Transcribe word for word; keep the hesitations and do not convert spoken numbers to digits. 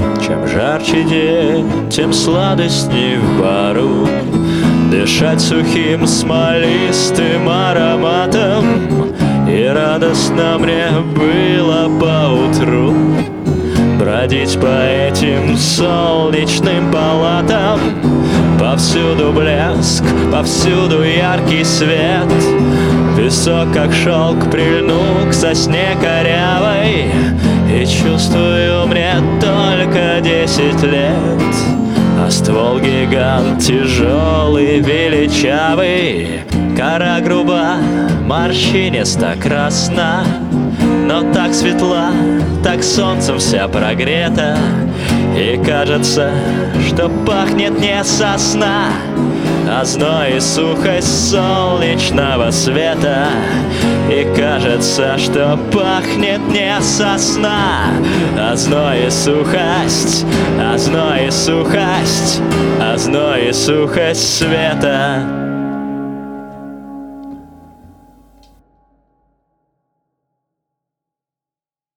Чем жарче день, тем сладостней в бару дышать сухим смолистым ароматом. И радостно мне было поутру бродить по этим солнечным палатам. Повсюду блеск, повсюду яркий свет, песок, как шелк, прильнул к сосне корявой. И чувствую, мне только десять лет, а ствол гигант тяжелый, величавый. Кора груба, морщиниста, красна, но так светла, так солнцем вся прогрета. И кажется, что пахнет не сосна, а зной и сухость солнечного света. И кажется, что пахнет не сосна, а зной и сухость, а зной и сухость, а зной и сухость света.